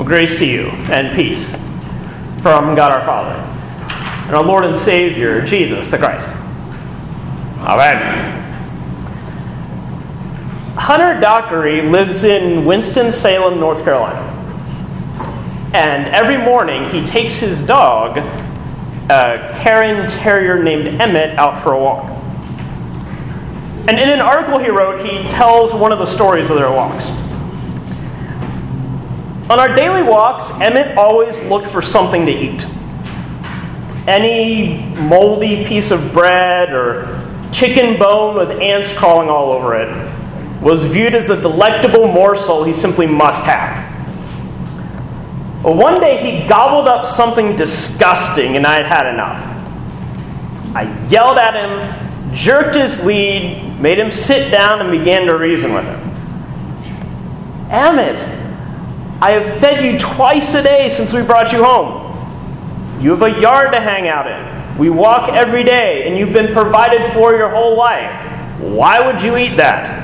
Well, grace to you and peace from God our Father and our Lord and Savior, Jesus the Christ. Amen. Hunter Dockery lives in Winston-Salem, North Carolina. And every morning he takes his dog, a Cairn Terrier named Emmett, out for a walk. And in an article he wrote, he tells one of the stories of their walks. On our daily walks, Emmett always looked for something to eat. Any moldy piece of bread or chicken bone with ants crawling all over it was viewed as a delectable morsel he simply must have. Well, one day he gobbled up something disgusting and I had had enough. I yelled at him, jerked his lead, made him sit down and began to reason with him. Emmett, I have fed you twice a day since we brought you home. You have a yard to hang out in. We walk every day, and you've been provided for your whole life. Why would you eat that?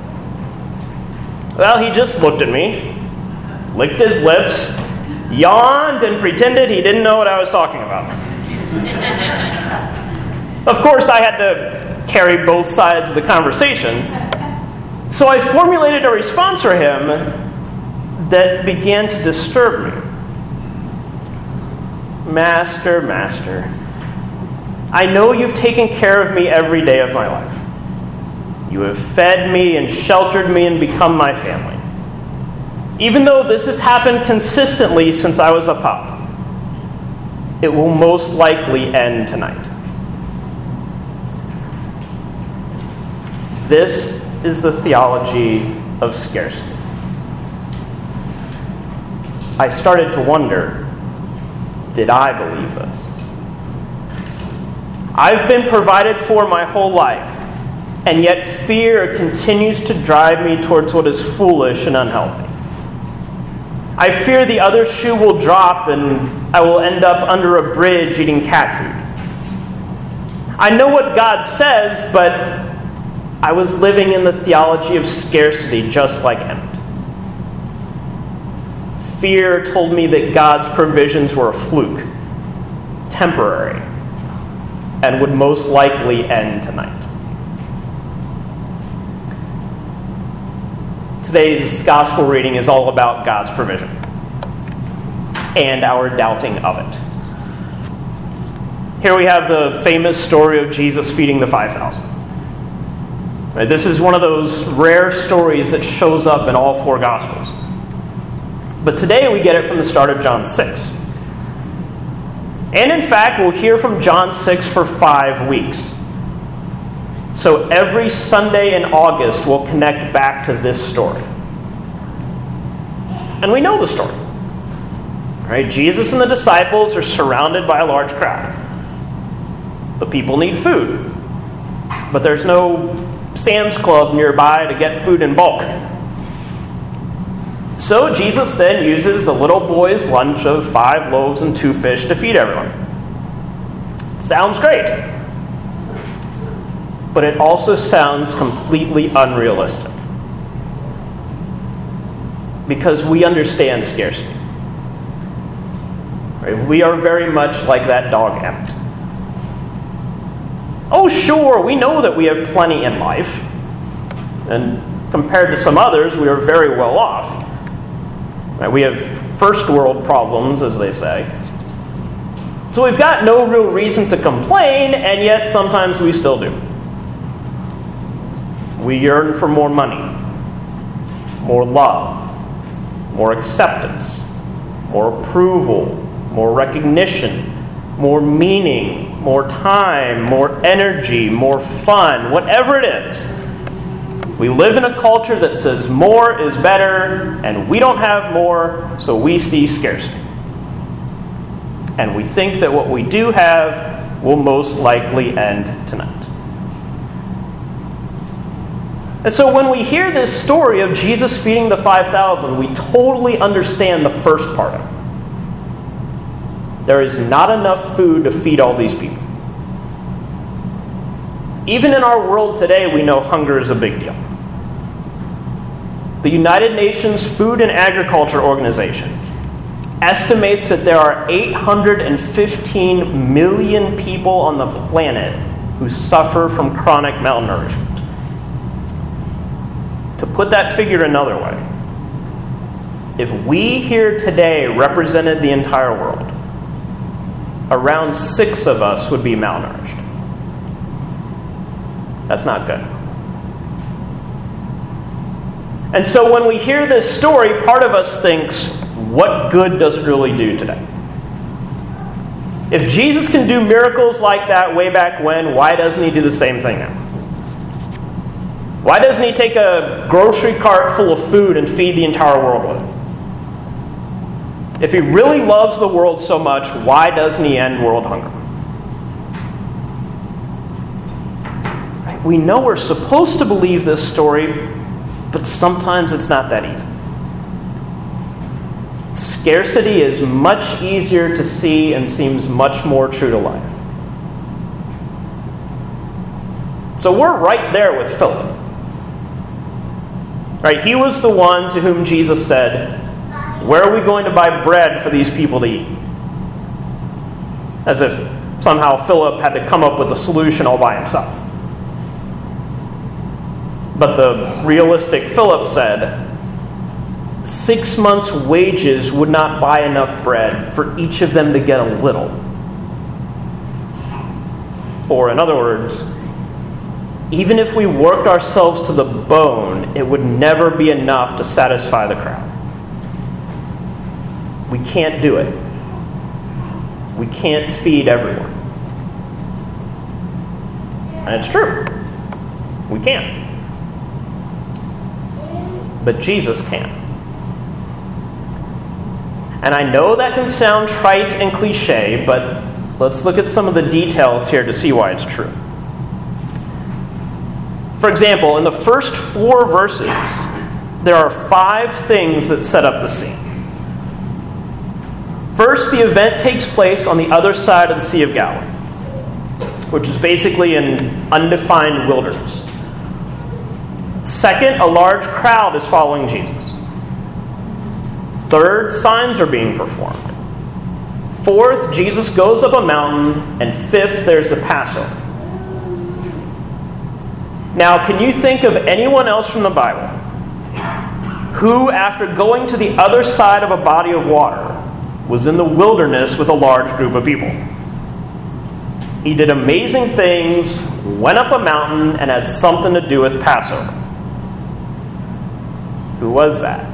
Well, he just looked at me, licked his lips, yawned, and pretended he didn't know what I was talking about. Of course, I had to carry both sides of the conversation, so I formulated a response for him that began to disturb me. Master, I know you've taken care of me every day of my life. You have fed me and sheltered me and become my family. Even though this has happened consistently since I was a pup, it will most likely end tonight. This is the theology of scarcity. I started to wonder, did I believe this? I've been provided for my whole life, and yet fear continues to drive me towards what is foolish and unhealthy. I fear the other shoe will drop and I will end up under a bridge eating cat food. I know what God says, but I was living in the theology of scarcity just like Emmett. Fear told me that God's provisions were a fluke, temporary, and would most likely end tonight. Today's gospel reading is all about God's provision and our doubting of it. Here we have the famous story of Jesus feeding the 5,000. This is one of those rare stories that shows up in all four gospels. But today we get it from the start of John 6. And in fact, we'll hear from John 6 for 5 weeks. So every Sunday in August, we'll connect back to this story. And we know the story. Right? Jesus and the disciples are surrounded by a large crowd. The people need food. But there's no Sam's Club nearby to get food in bulk. So Jesus then uses a little boy's lunch of 5 loaves and 2 fish to feed everyone. Sounds great. But it also sounds completely unrealistic. Because we understand scarcity. Right? We are very much like that dog Emmett. Oh, sure, we know that we have plenty in life. And compared to some others, we are very well off. Right? We have first world problems, as they say. So we've got no real reason to complain, and yet sometimes we still do. We yearn for more money, more love, more acceptance, more approval, more recognition, more meaning, more time, more energy, more fun, whatever it is. We live in a culture that says more is better, and we don't have more, so we see scarcity. And we think that what we do have will most likely end tonight. And so when we hear this story of Jesus feeding the 5,000, we totally understand the first part of it. There is not enough food to feed all these people. Even in our world today, we know hunger is a big deal. The United Nations Food and Agriculture Organization estimates that there are 815 million people on the planet who suffer from chronic malnourishment. To put that figure another way, if we here today represented the entire world, around 6 of us would be malnourished. That's not good. And so when we hear this story, part of us thinks, what good does it really do today? If Jesus can do miracles like that way back when, why doesn't he do the same thing now? Why doesn't he take a grocery cart full of food and feed the entire world with it? If he really loves the world so much, why doesn't he end world hunger? We know we're supposed to believe this story, but sometimes it's not that easy. Scarcity is much easier to see and seems much more true to life. So we're right there with Philip. Right? He was the one to whom Jesus said, "Where are we going to buy bread for these people to eat?" As if somehow Philip had to come up with a solution all by himself. But the realistic Philip said, 6 months' wages would not buy enough bread for each of them to get a little. Or in other words, even if we worked ourselves to the bone, it would never be enough to satisfy the crowd. We can't do it. We can't feed everyone. And it's true. We can't. But Jesus can. And I know that can sound trite and cliche, but let's look at some of the details here to see why it's true. For example, in the first 4 verses, there are 5 things that set up the scene. First, the event takes place on the other side of the Sea of Galilee, which is basically an undefined wilderness. Second, a large crowd is following Jesus. Third, signs are being performed. Fourth, Jesus goes up a mountain. And fifth, there's the Passover. Now, can you think of anyone else from the Bible who, after going to the other side of a body of water, was in the wilderness with a large group of people? He did amazing things, went up a mountain, and had something to do with Passover. Who was that?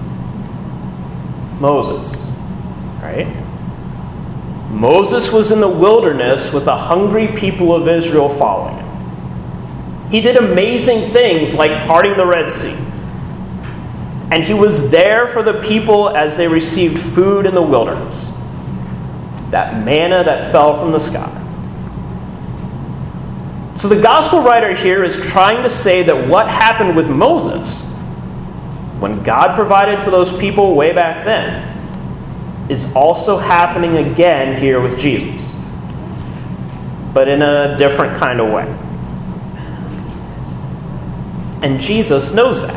Moses, right? Moses was in the wilderness with the hungry people of Israel following him. He did amazing things like parting the Red Sea. And he was there for the people as they received food in the wilderness. That manna that fell from the sky. So the gospel writer here is trying to say that what happened with Moses, when God provided for those people way back then, is also happening again here with Jesus. But in a different kind of way. And Jesus knows that.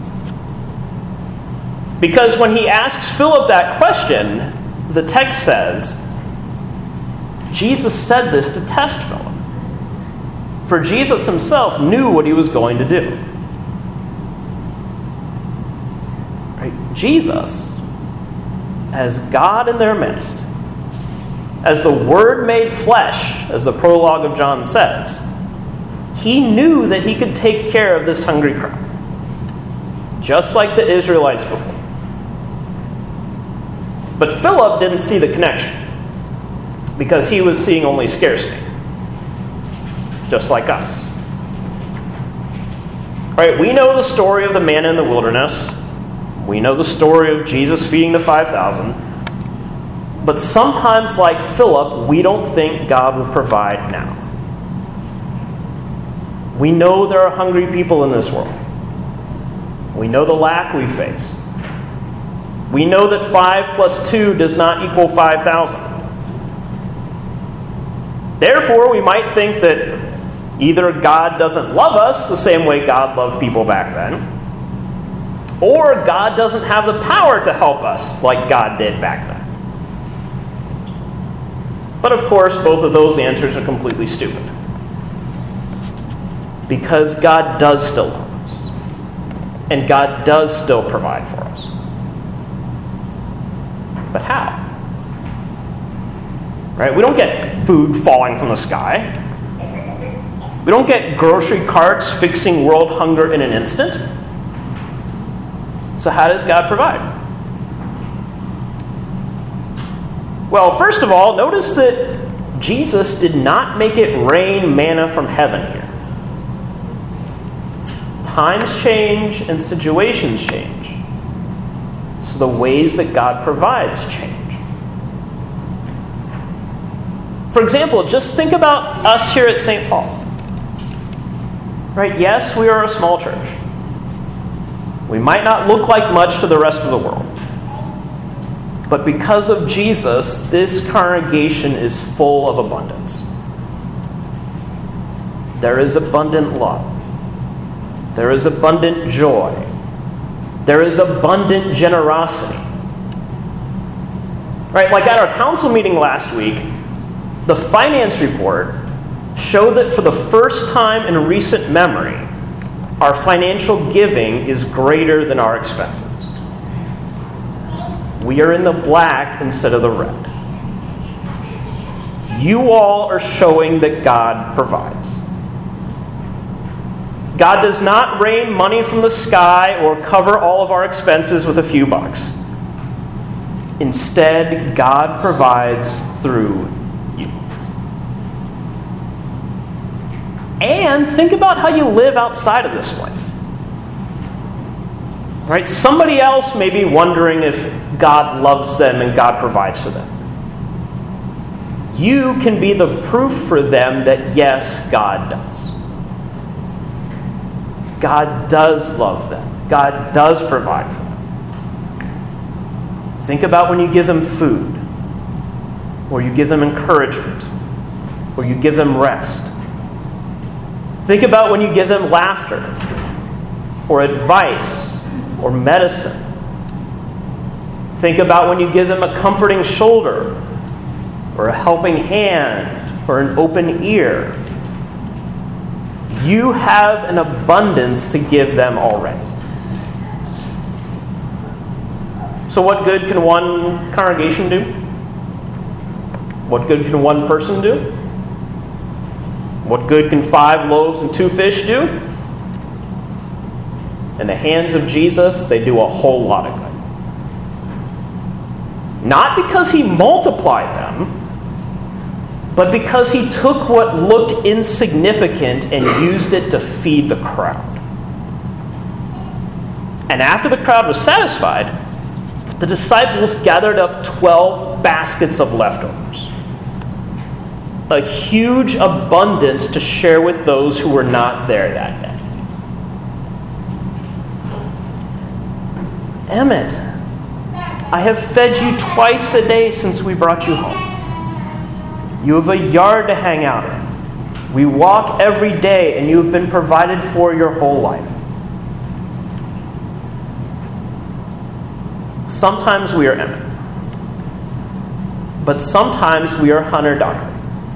Because when he asks Philip that question, the text says, Jesus said this to test Philip. For Jesus himself knew what he was going to do. Right? Jesus, as God in their midst, as the Word made flesh, as the prologue of John says, he knew that he could take care of this hungry crowd. Just like the Israelites before. But Philip didn't see the connection. Because he was seeing only scarcity. Just like us. Right? We know the story of the manna in the wilderness. We know the story of Jesus feeding the 5,000. But sometimes, like Philip, we don't think God will provide now. We know there are hungry people in this world. We know the lack we face. We know that 5 plus 2 does not equal 5,000. Therefore, we might think that either God doesn't love us the same way God loved people back then, or God doesn't have the power to help us like God did back then. But of course, both of those answers are completely stupid. Because God does still love us. And God does still provide for us. But how? Right? We don't get food falling from the sky. We don't get grocery carts fixing world hunger in an instant. So how does God provide? Well, first of all, notice that Jesus did not make it rain manna from heaven here. Times change and situations change. So the ways that God provides change. For example, just think about us here at St. Paul. Right? Yes, we are a small church. We might not look like much to the rest of the world. But because of Jesus, this congregation is full of abundance. There is abundant love. There is abundant joy. There is abundant generosity. Right? Like at our council meeting last week, the finance report showed that for the first time in recent memory, our financial giving is greater than our expenses. We are in the black instead of the red. You all are showing that God provides. God does not rain money from the sky or cover all of our expenses with a few bucks. Instead, God provides through you. And think about how you live outside of this place. Right? Somebody else may be wondering if God loves them and God provides for them. You can be the proof for them that yes, God does. God does love them. God does provide for them. Think about when you give them food, or you give them encouragement, or you give them rest. Think about when you give them laughter, or advice, or medicine. Think about when you give them a comforting shoulder, or a helping hand, or an open ear. You have an abundance to give them already. So what good can one congregation do? What good can one person do? What good can 5 loaves and 2 fish do? In the hands of Jesus, they do a whole lot of good. Not because he multiplied them, but because he took what looked insignificant and used it to feed the crowd. And after the crowd was satisfied, the disciples gathered up 12 baskets of leftovers. A huge abundance to share with those who were not there that day. Emmett, I have fed you twice a day since we brought you home. You have a yard to hang out in. We walk every day, and you have been provided for your whole life. Sometimes we are Emmett. But sometimes we are Hunter Dockery.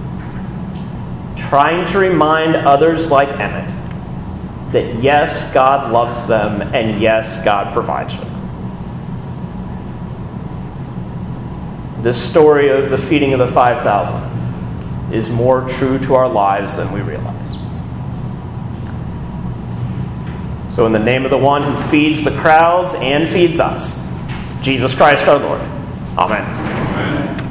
Trying to remind others like Emmett that yes, God loves them, and yes, God provides for them. This story of the feeding of the 5,000 is more true to our lives than we realize. So in the name of the one who feeds the crowds and feeds us, Jesus Christ our Lord. Amen.